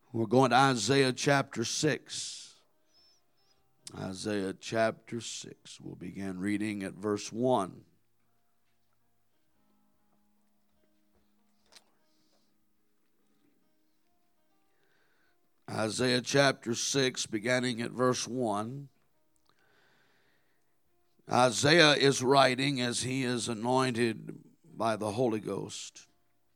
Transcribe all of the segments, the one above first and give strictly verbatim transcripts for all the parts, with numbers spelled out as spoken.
We're going to Isaiah chapter six. Isaiah chapter six. We'll begin reading at verse one. Isaiah chapter six, beginning at verse one. Isaiah is writing as he is anointed by the Holy Ghost.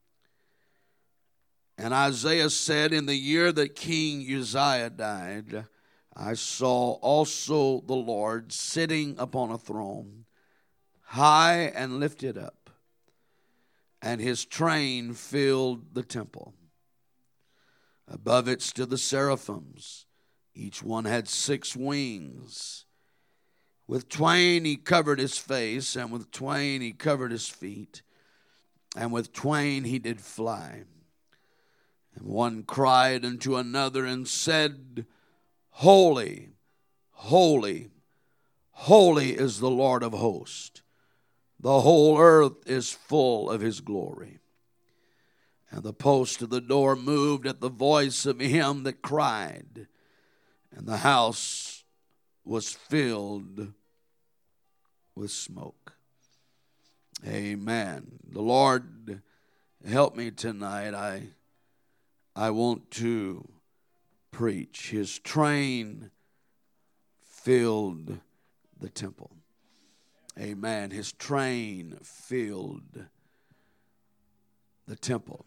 And Isaiah said, in the year that King Uzziah died, I saw also the Lord sitting upon a throne, high and lifted up, and his train filled the temple. Above it stood the seraphims. Each one had six wings. With twain he covered his face, and with twain he covered his feet, and with twain he did fly. And one cried unto another and said, Holy, holy, holy is the Lord of hosts. The whole earth is full of his glory. And the post of the door moved at the voice of him that cried, and the house was filled with smoke. Amen. The Lord help me tonight. I, I want to preach. His train filled the temple. Amen. His train filled the temple.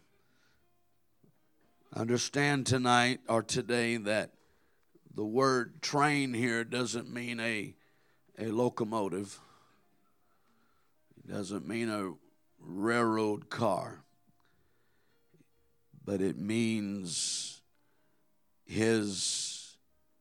Understand tonight or today that the word train here doesn't mean a, a locomotive. It doesn't mean a railroad car. But it means his,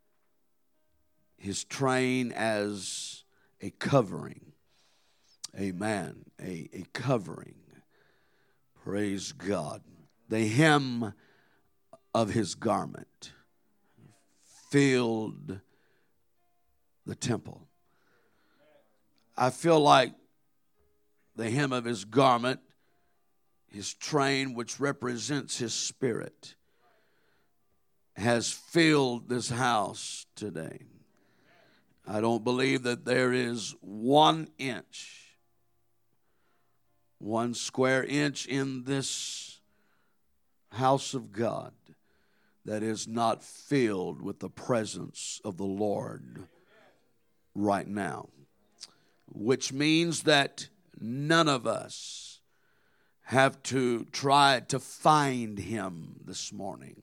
his train as a covering. Amen. A, a covering. Praise God. The hem of his garment filled the temple. I feel like the hem of his garment, his train, which represents his spirit, has filled this house today. I don't believe that there is one inch, one square inch in this house of God that is not filled with the presence of the Lord right now. Which means that none of us have to try to find him this morning.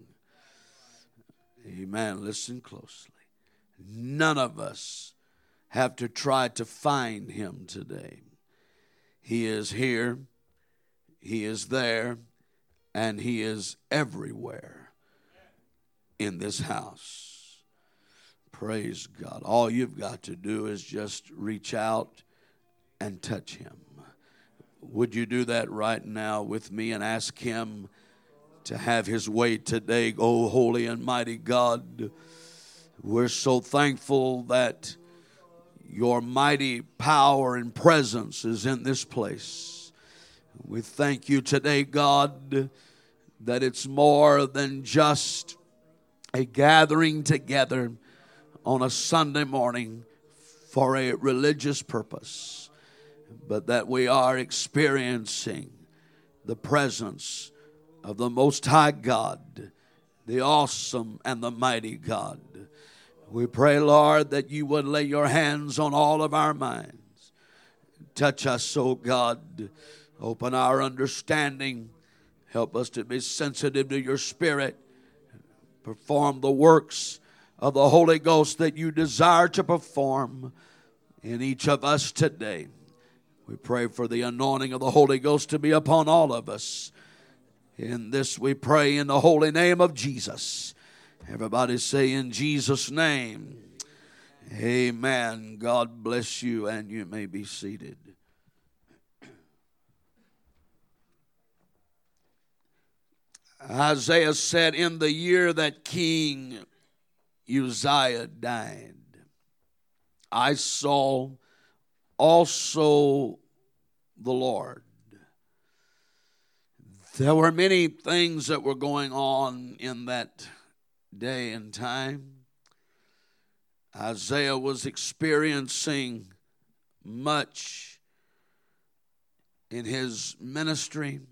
Amen. Listen closely. None of us have to try to find him today. He is here, he is there, and he is everywhere in this house. Praise God. All you've got to do is just reach out and touch him. Would you do that right now with me and ask him to have his way today? Oh, holy and mighty God, we're so thankful that your mighty power and presence is in this place. We thank you today, God, that it's more than just a gathering together on a Sunday morning for a religious purpose, but that we are experiencing the presence of the Most High God, the awesome and the mighty God. We pray, Lord, that you would lay your hands on all of our minds. Touch us, oh God. Open our understanding. Help us to be sensitive to your Spirit. Perform the works of the Holy Ghost that you desire to perform in each of us today. We pray for the anointing of the Holy Ghost to be upon all of us. In this we pray in the holy name of Jesus. Everybody say in Jesus' name. Amen. God bless you, and you may be seated. Isaiah said, in the year that King Uzziah died, I saw also the Lord. There were many things that were going on in that day and time, Isaiah was experiencing much in his ministry.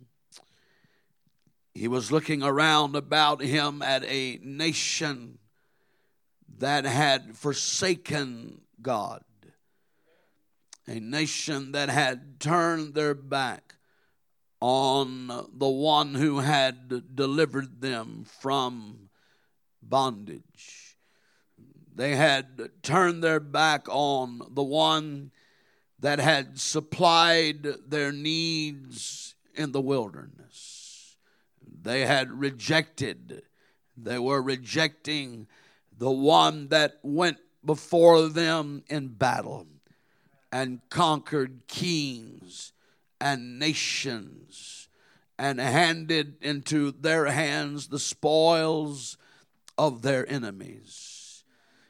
He was looking around about him at a nation that had forsaken God, a nation that had turned their back on the one who had delivered them from bondage. They had turned their back on the one that had supplied their needs in the wilderness. They had rejected, they were rejecting the one that went before them in battle and conquered kings and nations and handed into their hands the spoils of their enemies.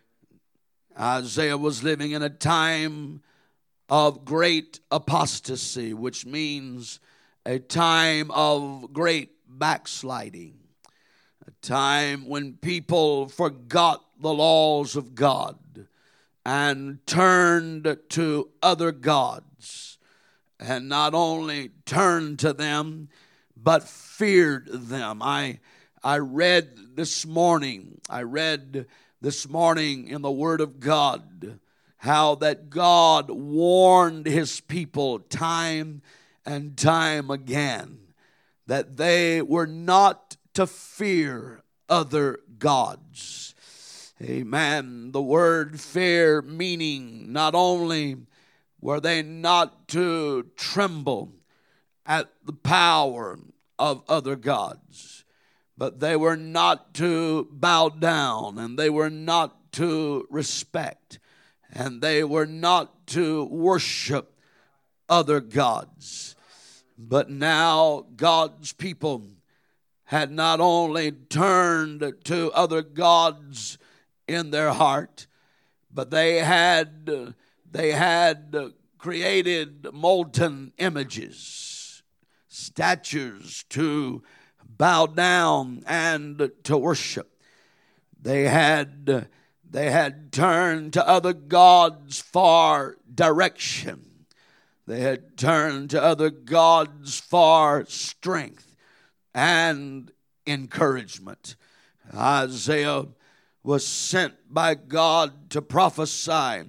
Isaiah was living in a time of great apostasy, which means a time of great backsliding, a time when people forgot the laws of God and turned to other gods, and not only turned to them, but feared them. I I read this morning, I read this morning in the Word of God how that God warned His people time and time again that they were not to fear other gods. Amen. The word fear meaning not only were they not to tremble at the power of other gods, but they were not to bow down, and they were not to respect, and they were not to worship other gods. But now God's people had not only turned to other gods in their heart, but they had they had created molten images, statues to bow down and to worship. They had they had turned to other gods for direction. They had turned to other gods for strength and encouragement. Isaiah was sent by God to prophesy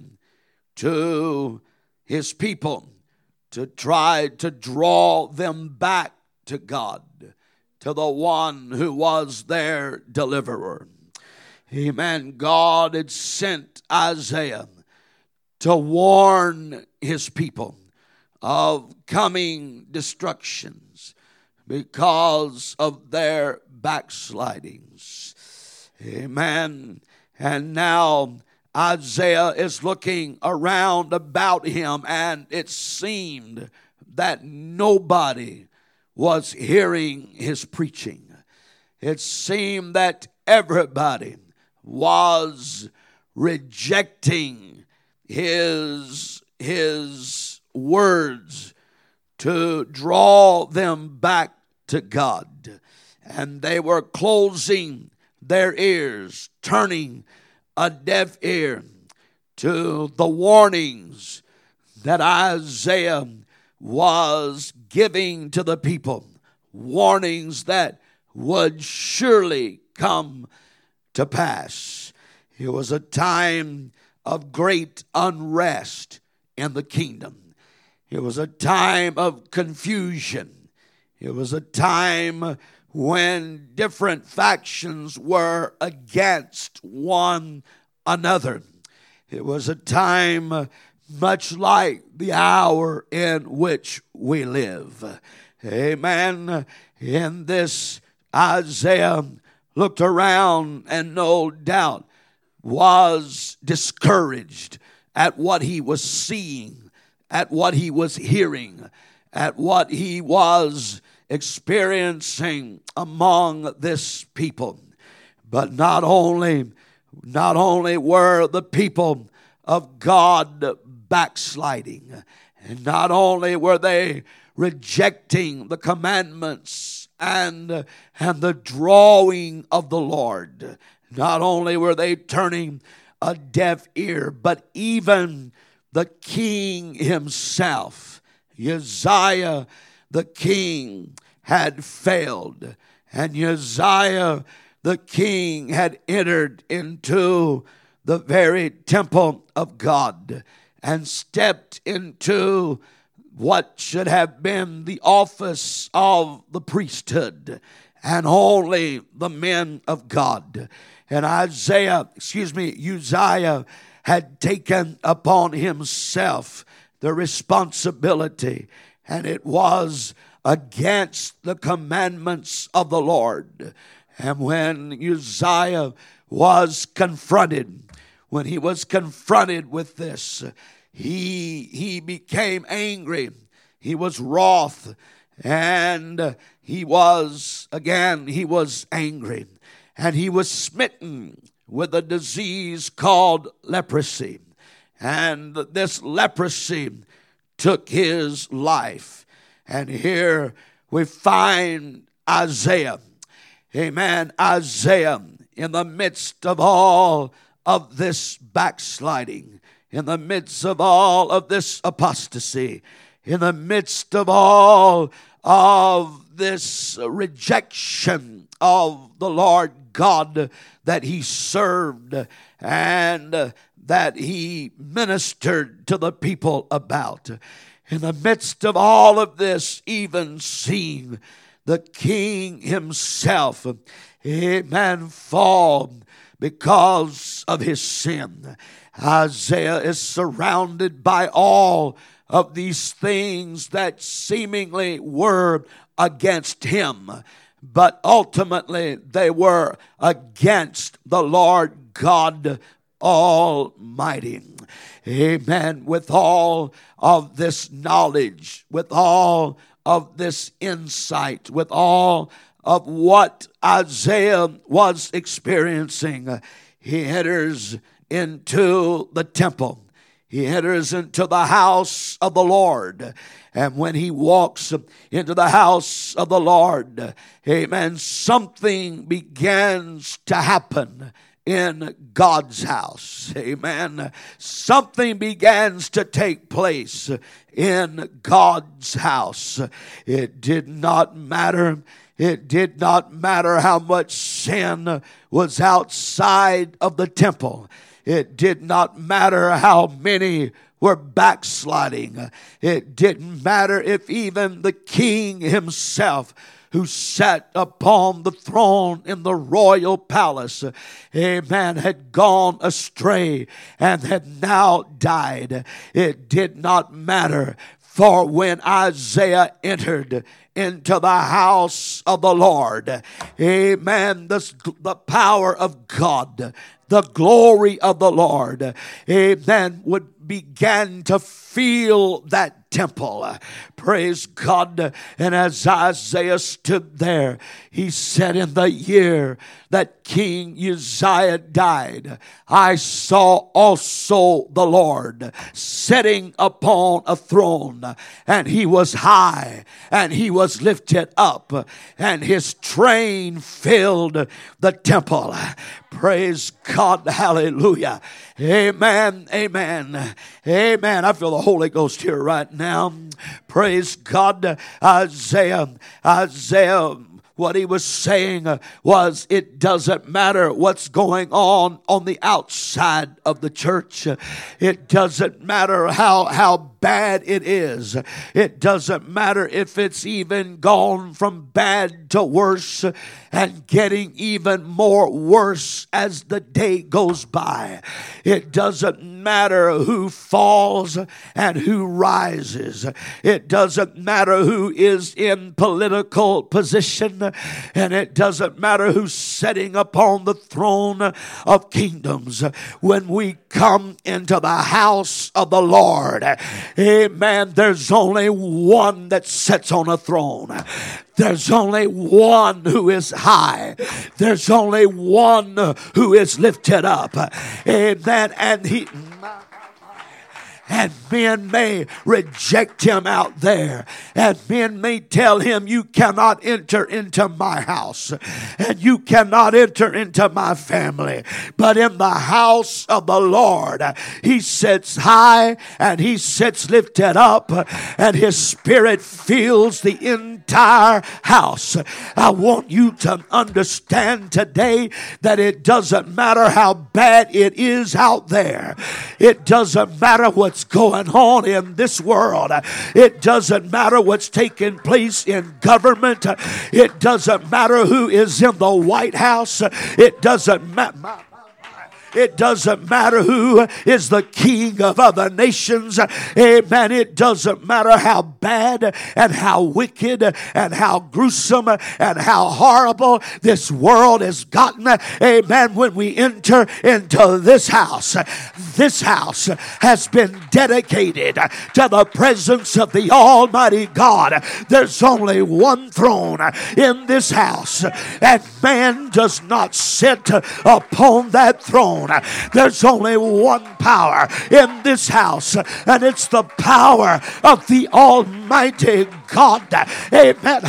to his people, to try to draw them back to God, to the one who was their deliverer. Amen. God had sent Isaiah to warn his people of coming destructions because of their backslidings. Amen. And now Isaiah is looking around about him, and it seemed that nobody was hearing his preaching. It seemed that everybody was rejecting his, his words to draw them back to God. And they were closing their ears, turning a deaf ear to the warnings that Isaiah was giving to the people, warnings that would surely come to pass. It was a time of great unrest in the kingdom. It was a time of confusion. It was a time when different factions were against one another. It was a time much like the hour in which we live. Amen. In this, Isaiah looked around and no doubt was discouraged at what he was seeing, at what he was hearing, at what he was experiencing among this people. But not only, not only were the people of God backsliding, and not only were they rejecting the commandments and, and the drawing of the Lord. Not only were they turning a deaf ear, but even the king himself, Uzziah the king, had failed. And Uzziah the king had entered into the very temple of God and stepped into what should have been the office of the priesthood, and only the men of God. And Isaiah, excuse me, Uzziah had taken upon himself the responsibility, and it was against the commandments of the Lord. And when Uzziah was confronted, when he was confronted with this, he, he became angry. He was wroth, and he was, again, he was angry. And he was smitten with a disease called leprosy. And this leprosy took his life. And here we find Isaiah. Amen. Isaiah, in the midst of all of this backsliding, in the midst of all of this apostasy, in the midst of all of this rejection of the Lord God that he served and that he ministered to the people about. In the midst of all of this, even seeing the king himself, amen, fall because of his sin. Isaiah is surrounded by all of these things that seemingly were against him, but ultimately they were against the Lord God Almighty. Amen. With all of this knowledge, with all of this insight, with all of what Isaiah was experiencing, he enters into the temple. He enters into the house of the Lord. And when he walks into the house of the Lord, amen, something begins to happen in God's house. Amen. Something begins to take place in God's house. It did not matter. It did not matter how much sin was outside of the temple. It did not matter how many were backsliding. It didn't matter if even the king himself, who sat upon the throne in the royal palace, amen, had gone astray and had now died. It did not matter. For when Isaiah entered into the house of the Lord, amen, the, the power of God, the glory of the Lord, amen, would begin to fill that temple. Praise God. And as Isaiah stood there, he said, in the year that King Uzziah died, I saw also the Lord sitting upon a throne, and he was high, and he was lifted up, and his train filled the temple. Praise God. Hallelujah. Amen. Amen. Amen. I feel the Holy Ghost here right now. Praise God. Isaiah, Isaiah, what he was saying was, it doesn't matter what's going on on the outside of the church. It doesn't matter how, how bad it is. It doesn't matter if it's even gone from bad to worse and getting even more worse as the day goes by. It doesn't matter who falls and who rises. It doesn't matter who is in political position, and it doesn't matter who's sitting upon the throne of kingdoms. When we come into the house of the Lord, amen, there's only one that sits on a throne. There's only one who is high. There's only one who is lifted up. Amen. And he... And men may reject him out there. And men may tell him, you cannot enter into my house. And you cannot enter into my family. But in the house of the Lord, he sits high and he sits lifted up. And his spirit fills the entire house. I want you to understand today that it doesn't matter how bad it is out there. It doesn't matter what's going on in this world. It doesn't matter what's taking place in government. It doesn't matter who is in the White House. It doesn't matter. It doesn't matter who is the king of other nations. Amen. It doesn't matter how bad and how wicked and how gruesome and how horrible this world has gotten. Amen. When we enter into this house, this house has been dedicated to the presence of the Almighty God. There's only one throne in this house, and man does not sit upon that throne. There's only one power in this house, and it's the power of the Almighty God. Amen.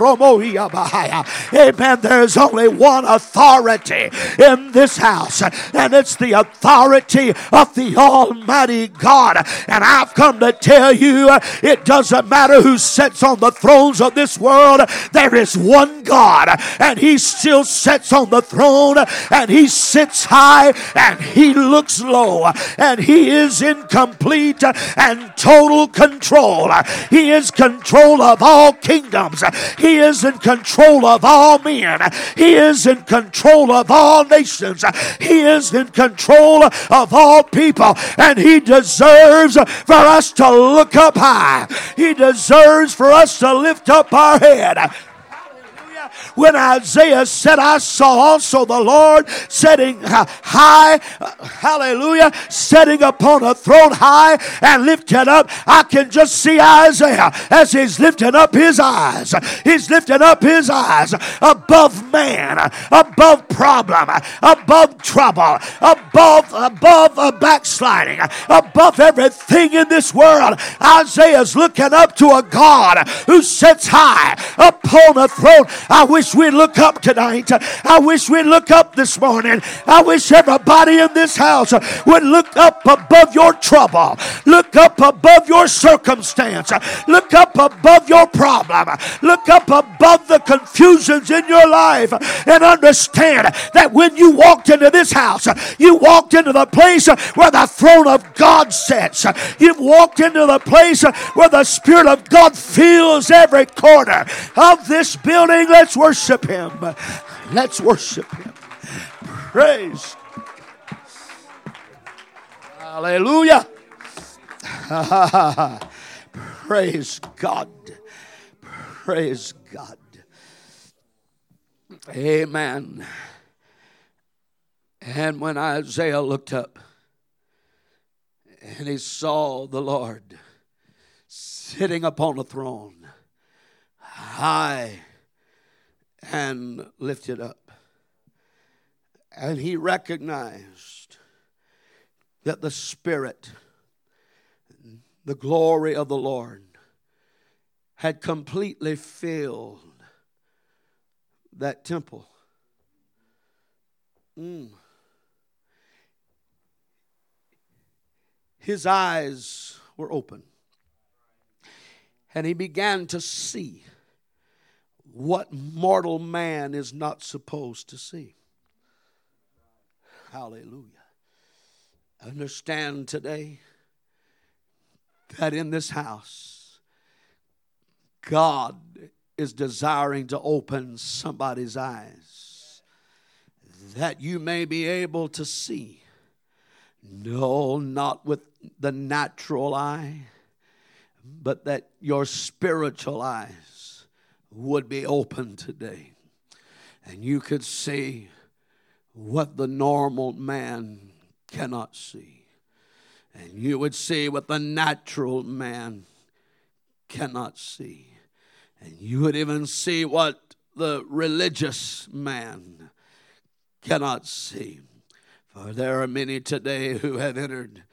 Amen. There's only one authority in this house, and it's the authority of the Almighty God. And I've come to tell you, it doesn't matter who sits on the thrones of this world. There is one God, and he still sits on the throne, and he sits high and he looks low, and he is in complete and total control. He is control of all kingdoms. He is in control of all men. He is in control of all nations. He is in control of all people, and he deserves for us to look up high. He deserves for us to lift up our head. When Isaiah said, I saw also the Lord sitting high, hallelujah, sitting upon a throne high and lifted up, I can just see Isaiah as he's lifting up his eyes. He's lifting up his eyes above man, above problem, above trouble, above, above a backsliding, above everything in this world. Isaiah's looking up to a God who sits high upon a throne. I wish we'd look up tonight. I wish we'd look up this morning. I wish everybody in this house would look up above your trouble. Look up above your circumstance. Look up above your problem. Look up above the confusions in your life and understand that when you walked into this house, you walked into the place where the throne of God sits. You've walked into the place where the Spirit of God fills every corner of this building. Let's worship him. Let's worship him. Praise. Hallelujah. Praise God. Praise God. Amen. And when Isaiah looked up and he saw the Lord sitting upon a throne, high and lifted up, and he recognized that the Spirit, the glory of the Lord, had completely filled that temple. Mm. His eyes were open, and he began to see what mortal man is not supposed to see. Hallelujah. Understand today that in this house, God is desiring to open somebody's eyes, that you may be able to see. No, not with the natural eye, but that your spiritual eyes would be open today, and you could see what the normal man cannot see, and you would see what the natural man cannot see, and you would even see what the religious man cannot see. For there are many today who have entered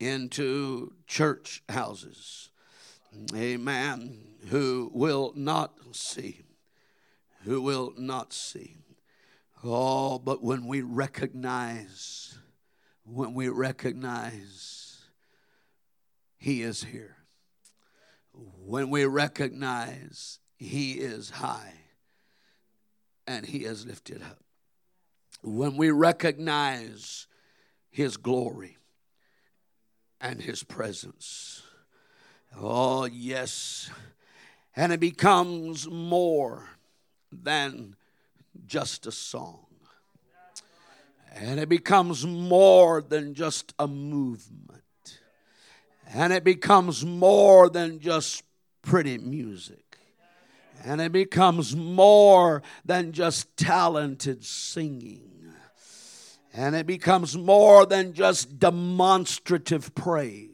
into church houses, amen, who will not see, who will not see. Oh, but when we recognize, when we recognize He is here, when we recognize He is high and He is lifted up, when we recognize His glory and His presence, oh yes, and it becomes more than just a song. And it becomes more than just a movement. And it becomes more than just pretty music. And it becomes more than just talented singing. And it becomes more than just demonstrative praise.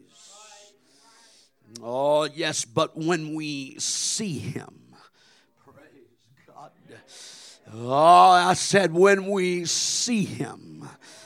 Oh, yes, but when we see Him, oh, I said when we see Him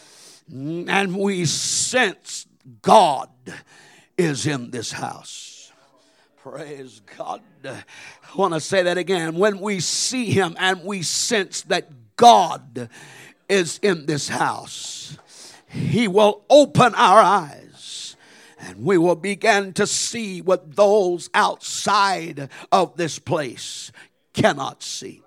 and we sense God is in this house. Praise God. I want to say that again. When we see Him and we sense that God is in this house, He will open our eyes and we will begin to see what those outside of this place cannot see.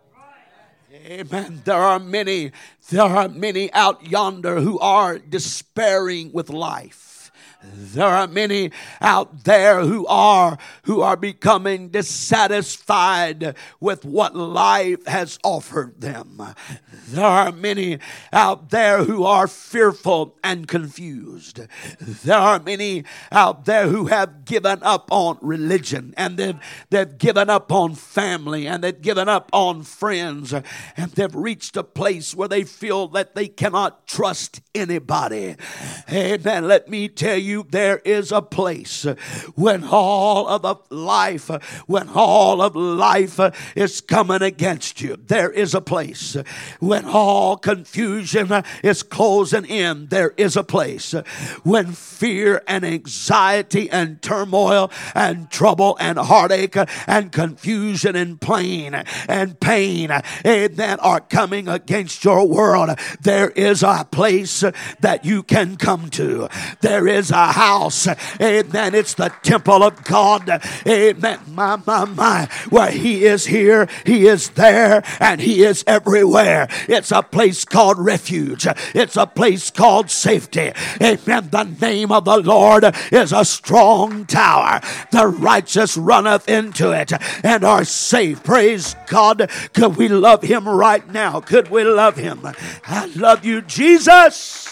Amen. There are many, there are many out yonder who are despairing with life. There are many out there who are who are becoming dissatisfied with what life has offered them. There are many out there who are fearful and confused. There are many out there who have given up on religion, and they've, they've given up on family, and they've given up on friends, and they've reached a place where they feel that they cannot trust anybody. Amen. Let me tell you, there is a place when all of the life, when all of life is coming against you. There is a place when all confusion is closing in. There is a place when fear and anxiety and turmoil and trouble and heartache and confusion and pain and pain that are coming against your world. There is a place that you can come to. There is a house, amen. It's the temple of God, amen. My, my, my, where He is here, He is there, and He is everywhere. It's a place called refuge. It's a place called safety. Amen. The name of the Lord is a strong tower. The righteous runneth into it and are safe. Praise God. Could we love Him right now? Could we love Him? I love you, Jesus.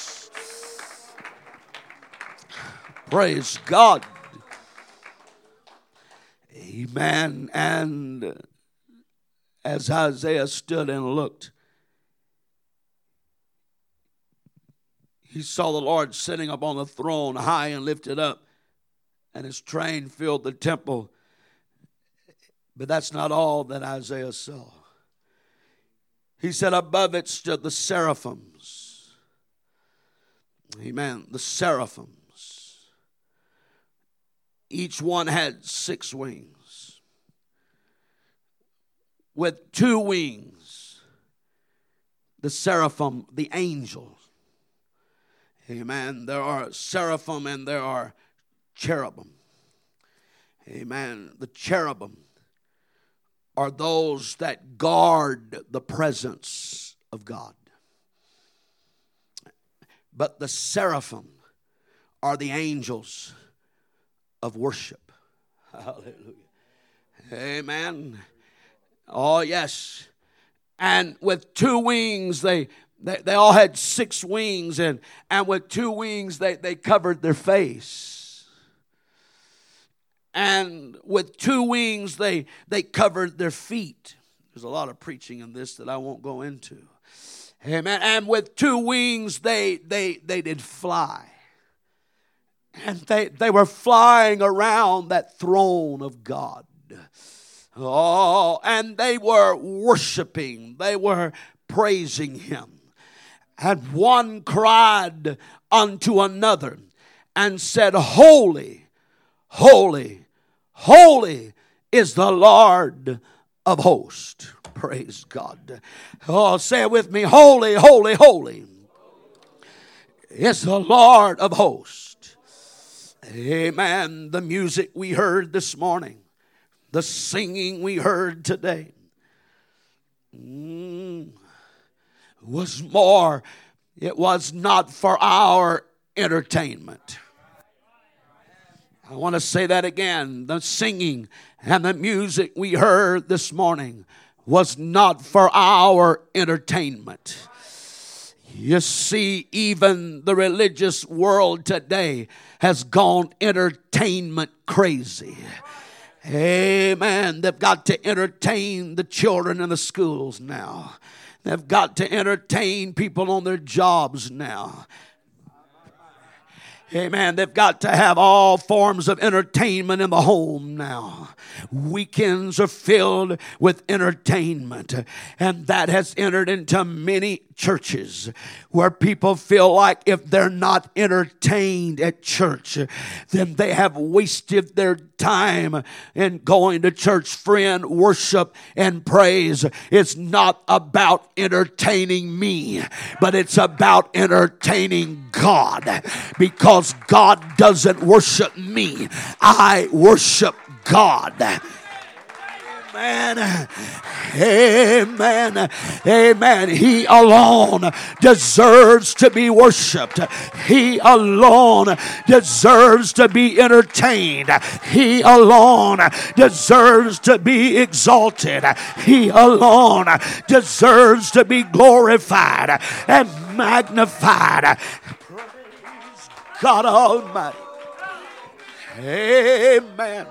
Praise God. Amen. And as Isaiah stood and looked, he saw the Lord sitting upon the throne, high and lifted up, and His train filled the temple. But that's not all that Isaiah saw. He said above it stood the seraphims. Amen. The seraphims. Each one had six wings. With two wings, the seraphim, the angels. Amen. There are seraphim and there are cherubim. Amen. The cherubim are those that guard the presence of God. But the seraphim are the angels of worship. Hallelujah. Amen. Oh, yes. And with two wings, they they, they all had six wings, and, and with two wings, they, they covered their face. And with two wings, they, they covered their feet. There's a lot of preaching in this that I won't go into. Amen. And with two wings, they they they did fly. And they, they were flying around that throne of God. Oh, and they were worshiping. They were praising Him. And one cried unto another and said, Holy, holy, holy is the Lord of hosts. Praise God. Oh, say it with me. Holy, holy, holy is the Lord of hosts. Amen. The music we heard this morning, the singing we heard today, mm, was more, it was not for our entertainment. I want to say that again. The singing and the music we heard this morning was not for our entertainment. You see, even the religious world today has gone entertainment crazy. Amen. They've got to entertain the children in the schools now. They've got to entertain people on their jobs now. Amen. They've got to have all forms of entertainment in the home now. Weekends are filled with entertainment, and that has entered into many churches where people feel like if they're not entertained at church, then they have wasted their time in going to church. Friend, worship and praise is not about entertaining me, but it's about entertaining God, because God doesn't worship me. I worship God. Amen. Amen. Amen. He alone deserves to be worshiped. He alone deserves to be entertained. He alone deserves to be exalted. He alone deserves to be glorified and magnified. Praise God Almighty. Amen.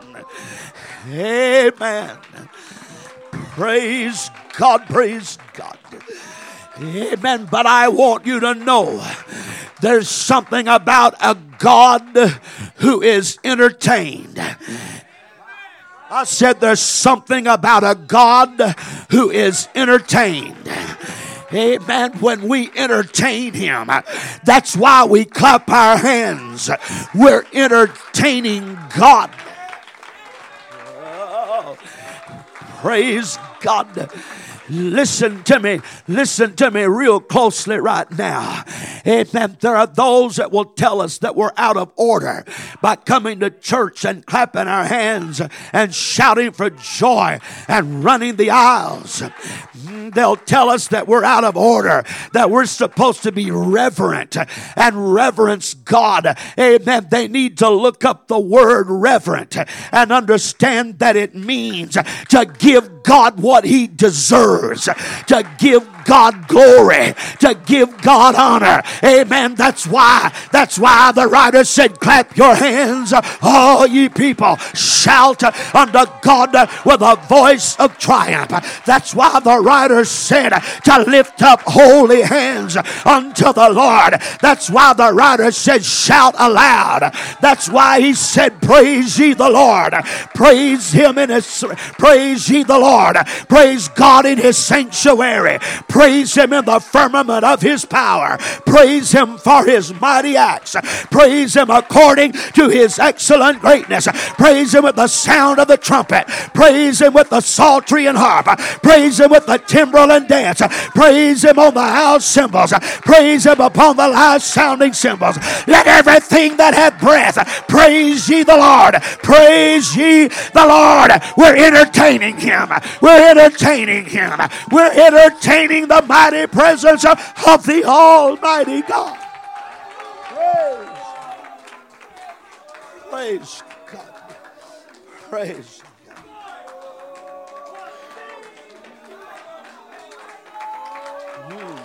Amen. Praise God, praise God. Amen. But I want you to know there's something about a God who is entertained. I said there's something about a God who is entertained. Amen. When we entertain Him, that's why we clap our hands. We're entertaining God. Oh, praise God. Listen to me. Listen to me real closely right now. Amen. There are those that will tell us that we're out of order by coming to church and clapping our hands and shouting for joy and running the aisles. They'll tell us that we're out of order, that we're supposed to be reverent and reverence God. Amen. They need to look up the word reverent and understand that it means to give God what He deserves, to give God glory, to give God honor. Amen. That's why, that's why the writer said, clap your hands, all ye people. Shout unto God with a voice of triumph. That's why the writer said to lift up holy hands unto the Lord. That's why the writer said, shout aloud. That's why he said, praise ye the Lord. Praise Him in His, praise ye the Lord. Praise God in His sanctuary. Praise Him in the firmament of His power. Praise Him for His mighty acts. Praise Him according to His excellent greatness. Praise Him with the sound of the trumpet. Praise Him with the psaltery and harp. Praise Him with the timbrel and dance. Praise Him on the house cymbals. Praise Him upon the loud sounding cymbals. Let everything that hath breath praise ye the Lord. Praise ye the Lord. We're entertaining Him. We're entertaining Him. We're entertaining the mighty presence of, of the Almighty God. Praise, praise God. Praise God. Mm.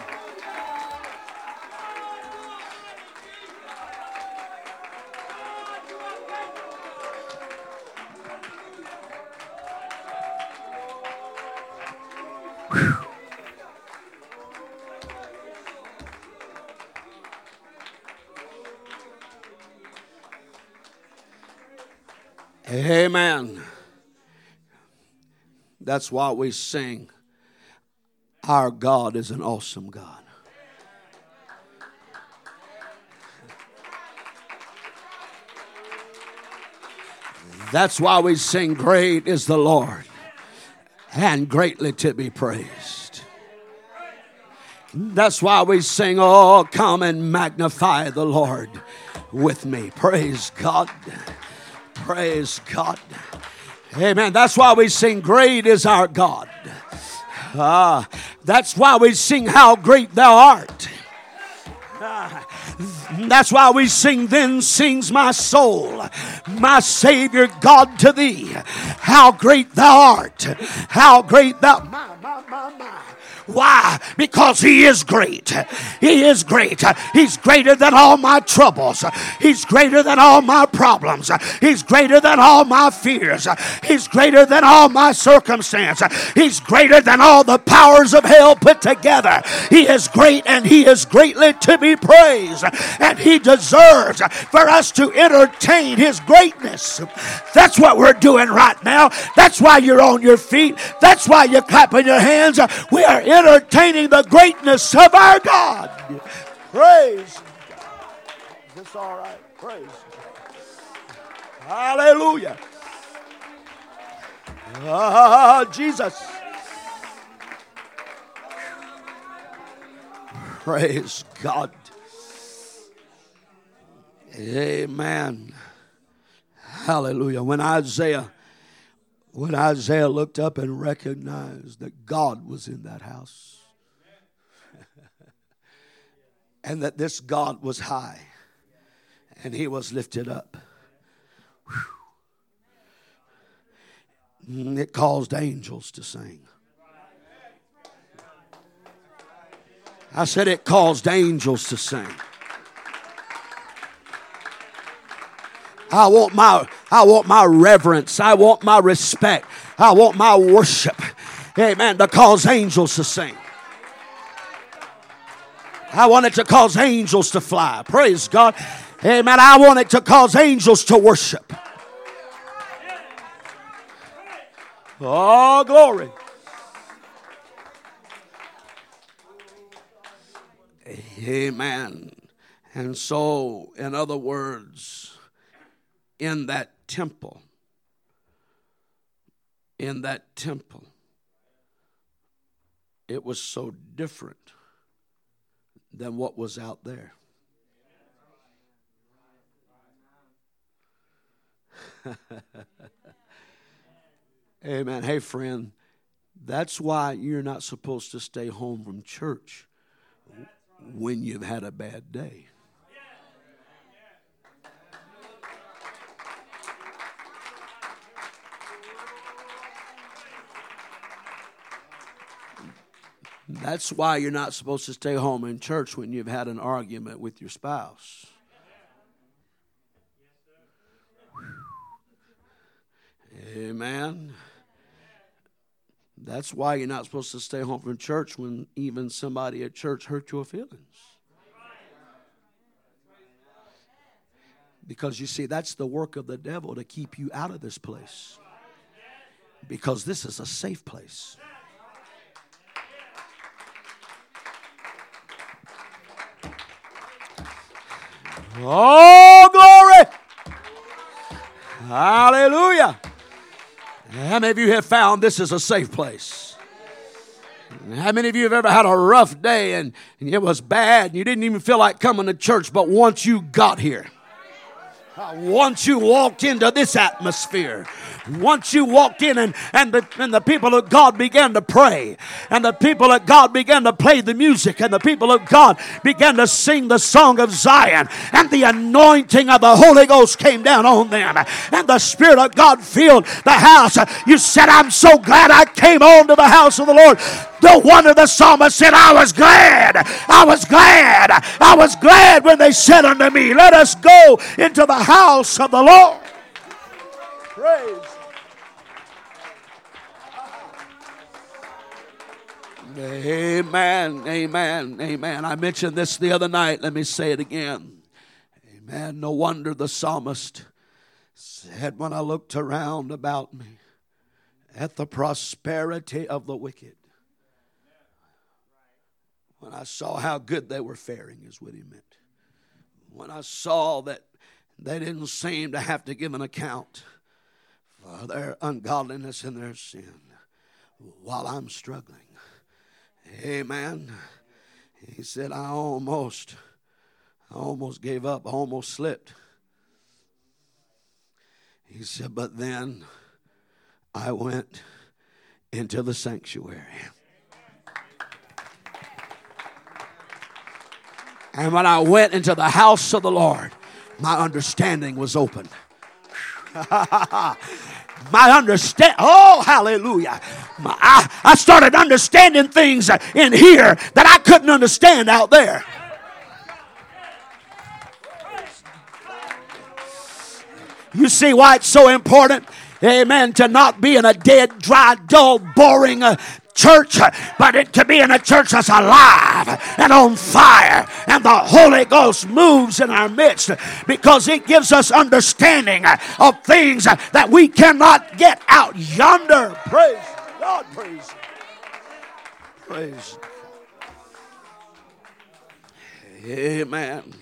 Whew. Amen. That's why we sing, our God is an awesome God. That's why we sing, great is the Lord and greatly to be praised. That's why we sing, oh, come and magnify the Lord with me. Praise God. Praise God. Amen. That's why we sing, great is our God. Ah, that's why we sing, how great thou art. Ah, that's why we sing, then sings my soul, my Savior God, to thee. How great thou art. How great thou... My, my, my, my. Why? Because he is great. He is great. He's greater than all my troubles. He's greater than all my problems. He's greater than all my fears. He's greater than all my circumstance. He's greater than all the powers of hell put together. He is great, and he is greatly to be praised. And he deserves for us to entertain his greatness. That's what we're doing right now. That's why you're on your feet. That's why you're clapping your hands. We are entertaining the greatness of our God. Praise God. Is this all right? Praise God. Hallelujah. Ah, Jesus. Praise God. Amen. Hallelujah. When Isaiah When Isaiah looked up and recognized that God was in that house and that this God was high and he was lifted up, whew, it caused angels to sing. I said it caused angels to sing. I want my I want my reverence. I want my respect. I want my worship. Amen. To cause angels to sing. I want it to cause angels to fly. Praise God. Amen. I want it to cause angels to worship. Oh, glory. Amen. And so, in other words, in that temple, in that temple, it was so different than what was out there. Amen. Hey, friend, that's why you're not supposed to stay home from church when you've had a bad day. That's why you're not supposed to stay home in church when you've had an argument with your spouse. Amen. That's why you're not supposed to stay home from church when even somebody at church hurt your feelings. Because you see, that's the work of the devil, to keep you out of this place. Because this is a safe place. Oh, glory! Hallelujah! How many of you have found this is a safe place? How many of you have ever had a rough day and, and it was bad and you didn't even feel like coming to church, but once you got here, once you walked into this atmosphere, once you walked in and, and, the, and the people of God began to pray, and the people of God began to play the music, and the people of God began to sing the song of Zion, and the anointing of the Holy Ghost came down on them, and the Spirit of God filled the house. You said, I'm so glad I came on to the house of the Lord. No wonder the psalmist said, I was glad, I was glad, I was glad when they said unto me, let us go into the house of the Lord. Praise. Amen, amen, amen. I mentioned this the other night. Let me say it again. Amen. No wonder the psalmist said, when I looked around about me at the prosperity of the wicked, when I saw how good they were faring, is what he meant. When I saw that they didn't seem to have to give an account for their ungodliness and their sin while I'm struggling. Amen. He said, I almost, I almost gave up. I almost slipped. He said, but then I went into the sanctuary. And when I went into the house of the Lord, my understanding was open. My understand. Oh, hallelujah. My, I, I started understanding things in here that I couldn't understand out there. You see why it's so important, amen, to not be in a dead, dry, dull, boring uh, church, but it, to be in a church that's alive and on fire, and the Holy Ghost moves in our midst, because it gives us understanding of things that we cannot get out yonder. Praise God. Praise. Praise. Amen.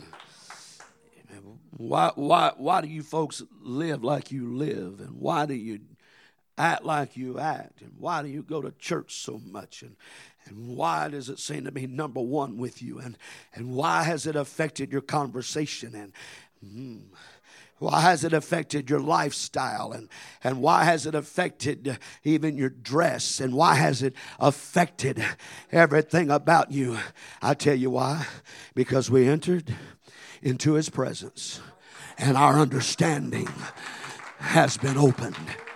Why, why, why do you folks live like you live? And why do you act like you act? And why do you go to church so much? And, and why does it seem to be number one with you? And, and why has it affected your conversation? And mm, why has it affected your lifestyle? And, and why has it affected even your dress? And why has it affected everything about you? I tell you why. Because we entered into His presence, and our understanding has been opened.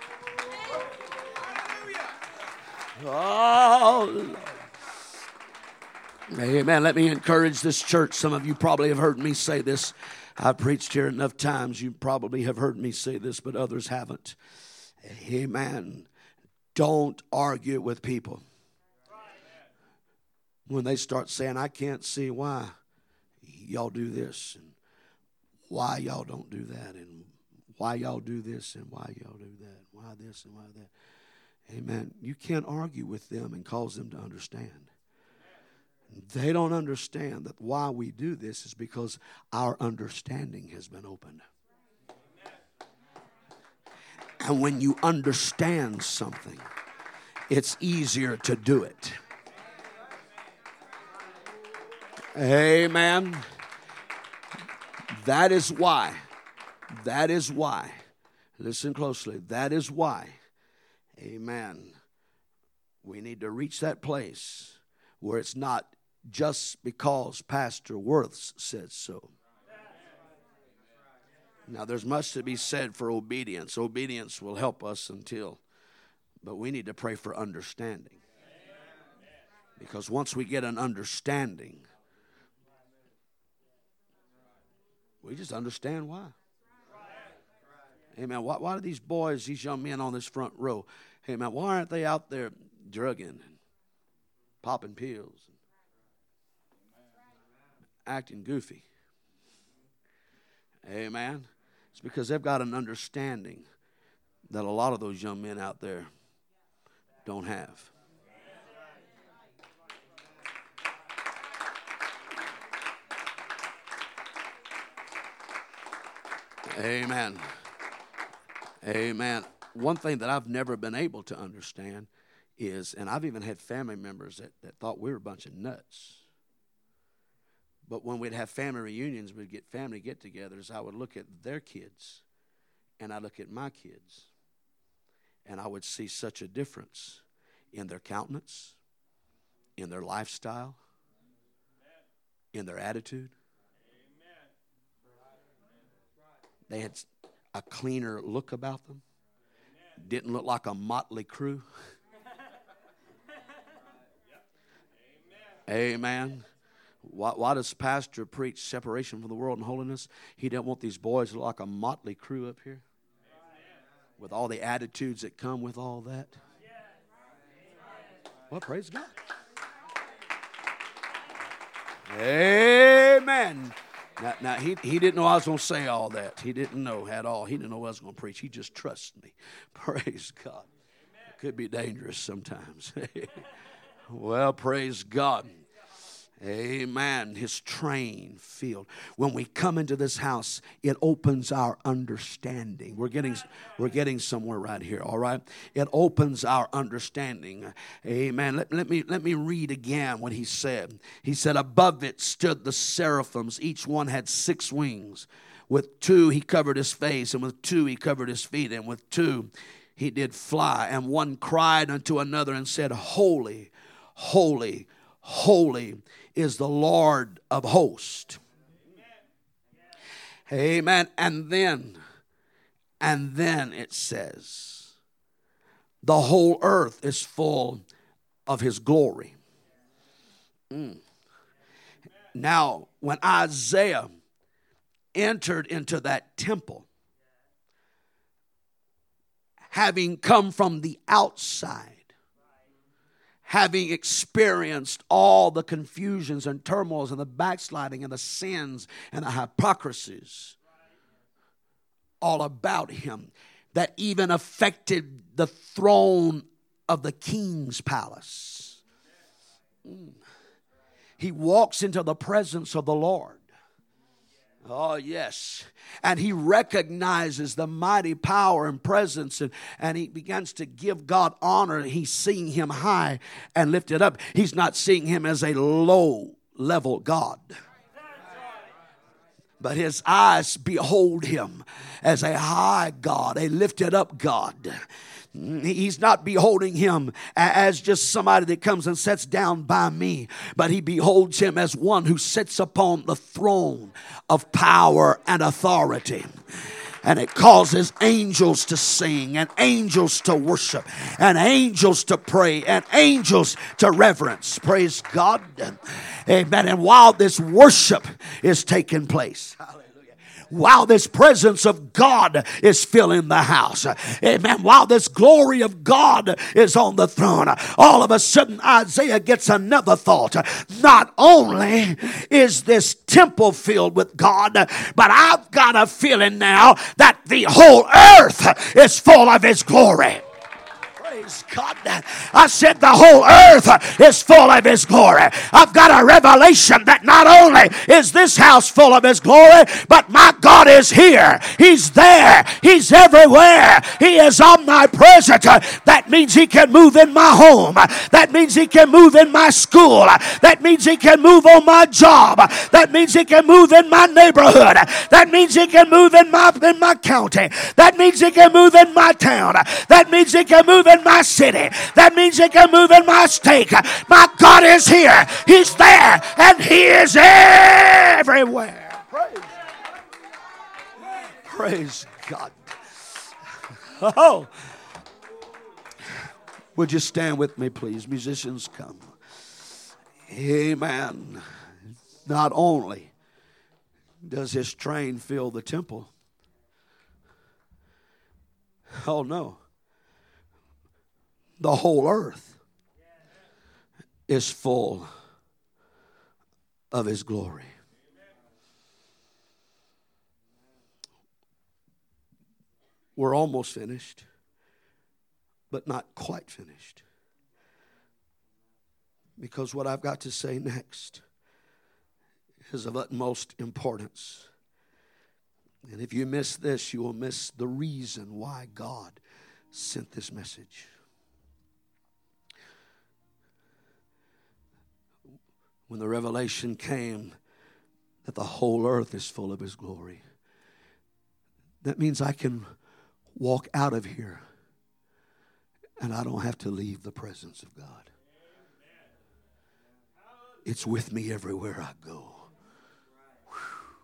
Oh, amen. Let me encourage this church. Some of you probably have heard me say this. I've preached here enough times. You probably have heard me say this, but others haven't. Amen. Don't argue with people when they start saying, I can't see why y'all do this, and why y'all don't do that, and why y'all do this, and why y'all do that, why this and why that. Amen. You can't argue with them and cause them to understand. They don't understand that why we do this is because our understanding has been opened. And when you understand something, it's easier to do it. Amen. That is why. That is why. Listen closely. That is why. Amen. We need to reach that place where it's not just because Pastor Worth said so. Now, there's much to be said for obedience. Obedience will help us until, but we need to pray for understanding. Because once we get an understanding, we just understand why. Amen. Why, why do these boys, these young men on this front row, amen, why aren't they out there drugging and popping pills and acting goofy? Amen. It's because they've got an understanding that a lot of those young men out there don't have. Amen. Amen. One thing that I've never been able to understand is, and I've even had family members that, that thought we were a bunch of nuts. But when we'd have family reunions, we'd get family get-togethers, I would look at their kids, and I'd look at my kids, and I would see such a difference in their countenance, in their lifestyle, in their attitude. They had a cleaner look about them. Didn't look like a motley crew. Amen. Why, why does Pastor preach separation from the world and holiness? He doesn't want these boys to look like a motley crew up here with all the attitudes that come with all that. Well, praise God. Amen. Now, now he, he didn't know I was going to say all that. He didn't know at all. He didn't know I was going to preach. He just trusts me. Praise God. It could be dangerous sometimes. Well, praise God. Amen. His train filled. When we come into this house, it opens our understanding. We're getting, we're getting somewhere right here, all right? It opens our understanding. Amen. Let, let me, let me read again what he said. He said, above it stood the seraphims. Each one had six wings. With two he covered his face, and with two he covered his feet, and with two he did fly. And one cried unto another and said, holy, holy, holy is the Lord of hosts. Amen. And then, and then it says, the whole earth is full of his glory. Mm. Now, when Isaiah entered into that temple, having come from the outside, having experienced all the confusions and turmoils and the backsliding and the sins and the hypocrisies all about him that even affected the throne of the king's palace. Mm. He walks into the presence of the Lord. Oh, yes. And he recognizes the mighty power and presence, and, and he begins to give God honor. He's seeing him high and lifted up. He's not seeing him as a low level God, but his eyes behold him as a high God, a lifted up God. He's not beholding him as just somebody that comes and sits down by me, but he beholds him as one who sits upon the throne of power and authority. And it causes angels to sing, and angels to worship, and angels to pray, and angels to reverence. Praise God. Amen. And while this worship is taking place, while this presence of God is filling the house, amen, while this glory of God is on the throne, all of a sudden Isaiah gets another thought. Not only is this temple filled with God, but I've got a feeling now that the whole earth is full of his glory. Praise God. I said the whole earth is full of his glory. I've got a revelation that not only is this house full of his glory, but my God is here. He's there. He's everywhere. He is omnipresent. That means he can move in my home. That means he can move in my school. That means he can move on my job. That means he can move in my neighborhood. That means he can move in my, in my county. That means he can move in my town. That means he can move in my city. That means he can move in my state. My God is here. He's there. And he is everywhere. Praise, Praise God. Oh. Would you stand with me, please? Musicians, come. Amen. Not only does his train fill the temple. Oh, no. The whole earth is full of his glory. We're almost finished, but not quite finished. Because what I've got to say next is of utmost importance. And if you miss this, you will miss the reason why God sent this message. When the revelation came that the whole earth is full of his glory, that means I can walk out of here and I don't have to leave the presence of God. It's with me everywhere I go. Whew.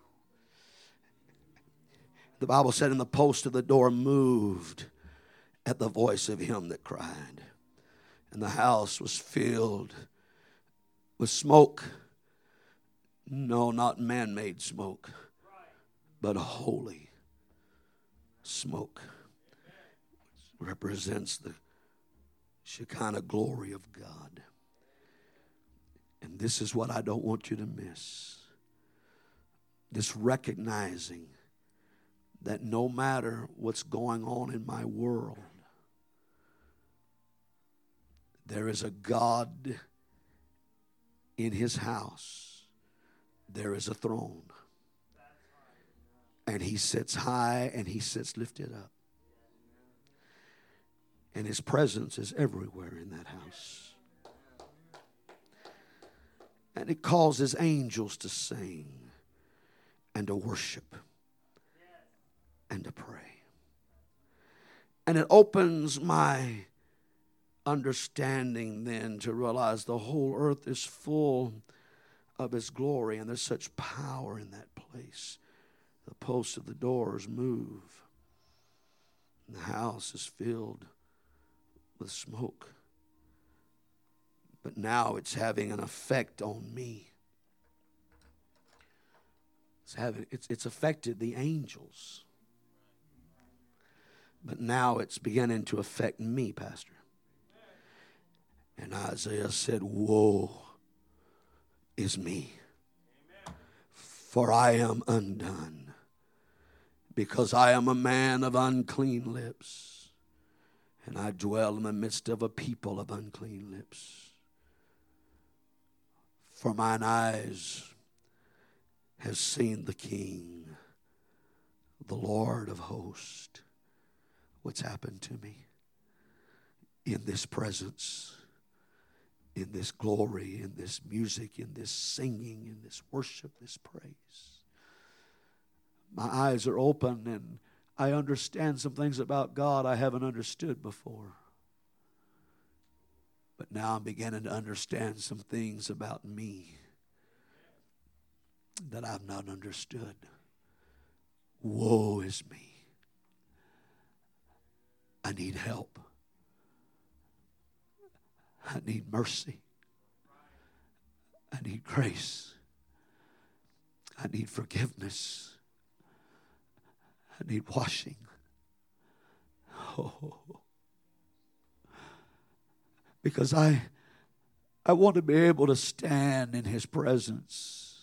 The Bible said, and the post of the door moved at the voice of him that cried. And the house was filled with smoke. No, not man-made smoke, but holy smoke. Represents the Shekinah glory of God. And this is what I don't want you to miss. This recognizing that no matter what's going on in my world, there is a God in his house there is a throne. And he sits high and he sits lifted up. And his presence is everywhere in that house. And it causes angels to sing and to worship and to pray. And it opens my understanding then to realize the whole earth is full of his glory, and there's such power in that place. The posts of the doors move, and the house is filled with smoke. But now it's having an effect on me. It's having it's it's affected the angels. But now it's beginning to affect me, Pastor. And Isaiah said, woe is me, for I am undone, because I am a man of unclean lips, and I dwell in the midst of a people of unclean lips. For mine eyes have seen the King, the Lord of hosts. What's happened to me? In this presence, in this glory, in this music, in this singing, in this worship, this praise. My eyes are open and I understand some things about God I haven't understood before. But now I'm beginning to understand some things about me that I've not understood. Woe is me. I need help. I need mercy. I need grace. I need forgiveness. I need washing. Oh. Because I, I want to be able to stand in his presence,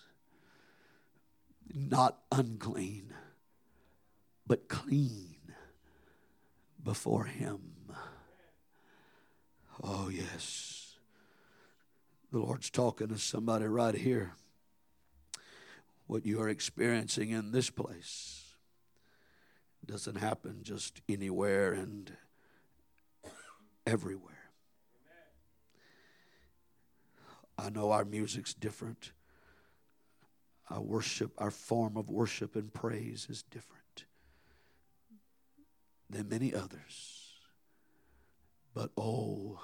not unclean, but clean before him. Oh, yes. The Lord's talking to somebody right here. What you are experiencing in this place doesn't happen just anywhere and everywhere. I know our music's different. Our worship, our form of worship and praise is different than many others. But oh,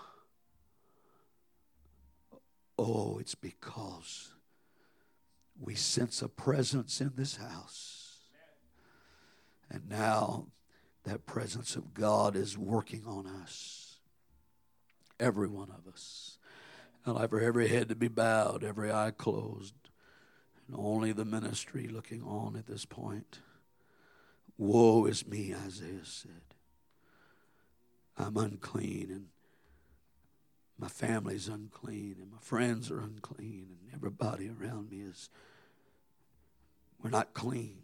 oh, it's because we sense a presence in this house. And now that presence of God is working on us. Every one of us. And for every head to be bowed, every eye closed, and only the ministry looking on at this point. Woe is me, Isaiah said. I'm unclean, and my family's unclean, and my friends are unclean, and everybody around me is, we're not clean.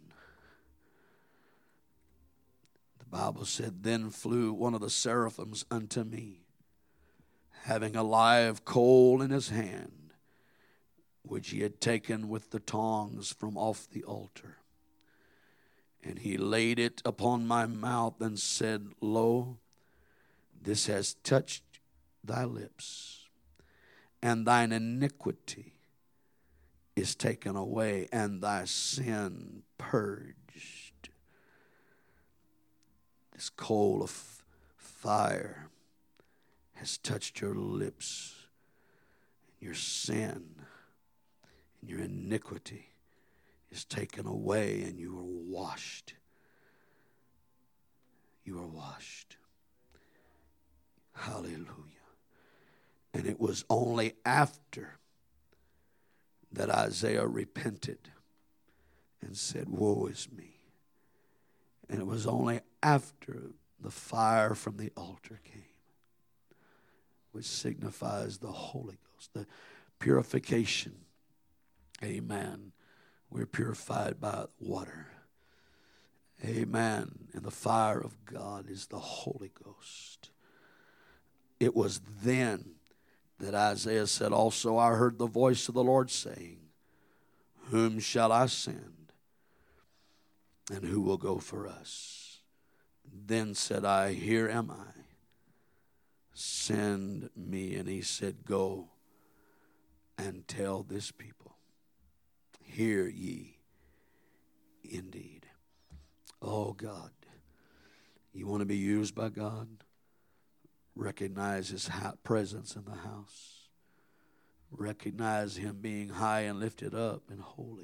The Bible said, then flew one of the seraphims unto me, having a live coal in his hand, which he had taken with the tongs from off the altar. And he laid it upon my mouth and said, lo, this has touched thy lips, and thine iniquity is taken away, and thy sin purged. This coal of fire has touched your lips, and your sin and your iniquity is taken away, and you are washed. You are washed. Hallelujah. And it was only after that Isaiah repented and said, woe is me. And it was only after the fire from the altar came, which signifies the Holy Ghost, the purification. Amen. We're purified by water. Amen. And the fire of God is the Holy Ghost. It was then that Isaiah said, also I heard the voice of the Lord saying, whom shall I send, and who will go for us? Then said I, here am I. Send me. And he said, go and tell this people, hear ye indeed. Oh God, you want to be used by God? Recognize his presence in the house. Recognize him being high and lifted up and holy.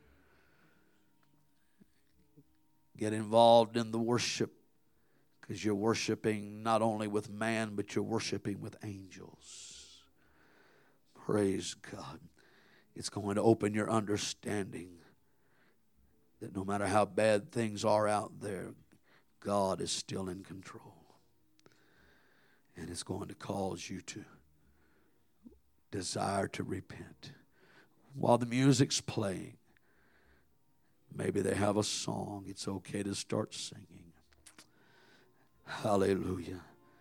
Get involved in the worship, because you're worshiping not only with man, but you're worshiping with angels. Praise God. It's going to open your understanding that no matter how bad things are out there, God is still in control. And it's going to cause you to desire to repent. While the music's playing, maybe they have a song. It's okay to start singing. Hallelujah.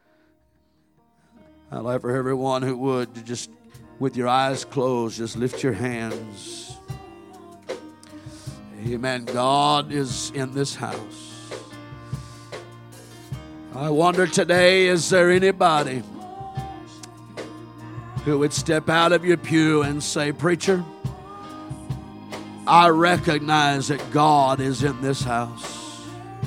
I'd like for everyone who would to just, with your eyes closed, just lift your hands. Amen. God is in this house. I wonder today, is there anybody who would step out of your pew and say, preacher, I recognize that God is in this house.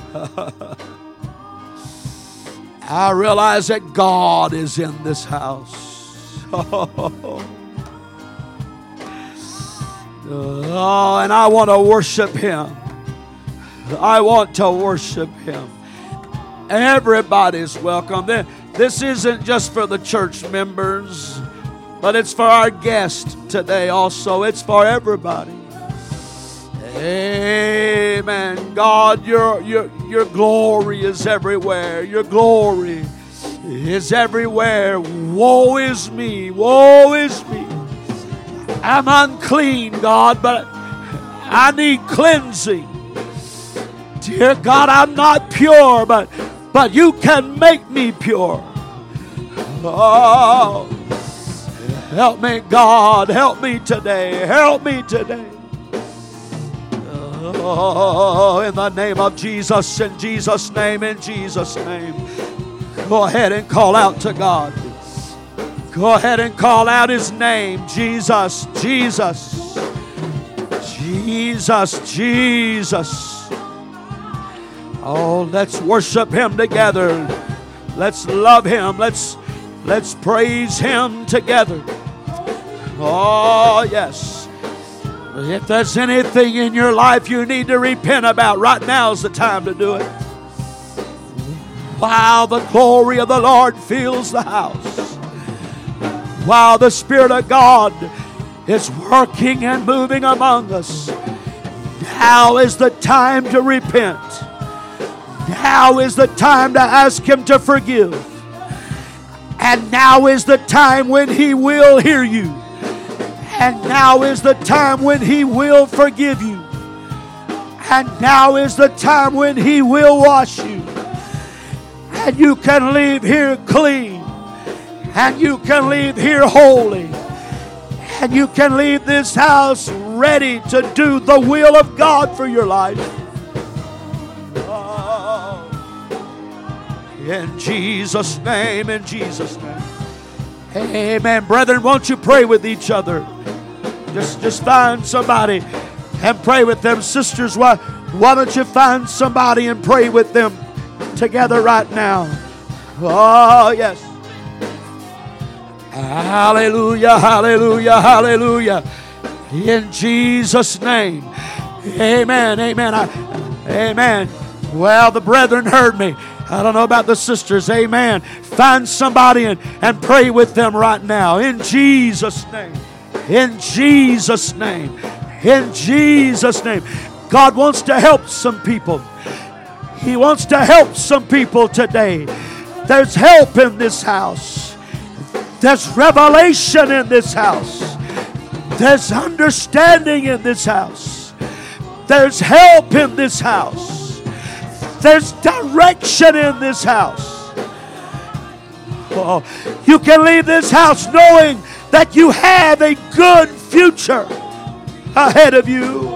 I realize that God is in this house. Oh, and I want to worship him. I want to worship him. Everybody's welcome. This isn't just for the church members, but it's for our guest today also. It's for everybody. Amen. God, your, your, your glory is everywhere. Your glory is everywhere. Woe is me. Woe is me. I'm unclean, God, but I need cleansing. Dear God, I'm not pure, but But you can make me pure. Oh, help me, God. Help me today. Help me today. Oh, in the name of Jesus, in Jesus' name, in Jesus' name. Go ahead and call out to God. Go ahead and call out his name. Jesus, Jesus. Jesus, Jesus. Oh, let's worship him together. Let's love him. Let's, let's praise him together. Oh, yes. If there's anything in your life you need to repent about, right now is the time to do it. While the glory of the Lord fills the house. While the Spirit of God is working and moving among us. Now is the time to repent. Now is the time to ask him to forgive. And now is the time when he will hear you. And now is the time when he will forgive you. And now is the time when he will wash you. And you can leave here clean. And you can leave here holy. And you can leave this house ready to do the will of God for your life. In Jesus' name, in Jesus' name. Amen. Brethren, won't you pray with each other? Just, just find somebody and pray with them. Sisters, why, why don't you find somebody and pray with them together right now? Oh, yes. Hallelujah, hallelujah, hallelujah. In Jesus' name. Amen, amen. I, amen. Well, the brethren heard me. I don't know about the sisters. Amen. Find somebody and, and pray with them right now. In Jesus' name. In Jesus' name. In Jesus' name. God wants to help some people. He wants to help some people today. There's help in this house. There's revelation in this house. There's understanding in this house. There's help in this house. There's direction in this house. people. You can leave this house knowing that you have a good future ahead of you.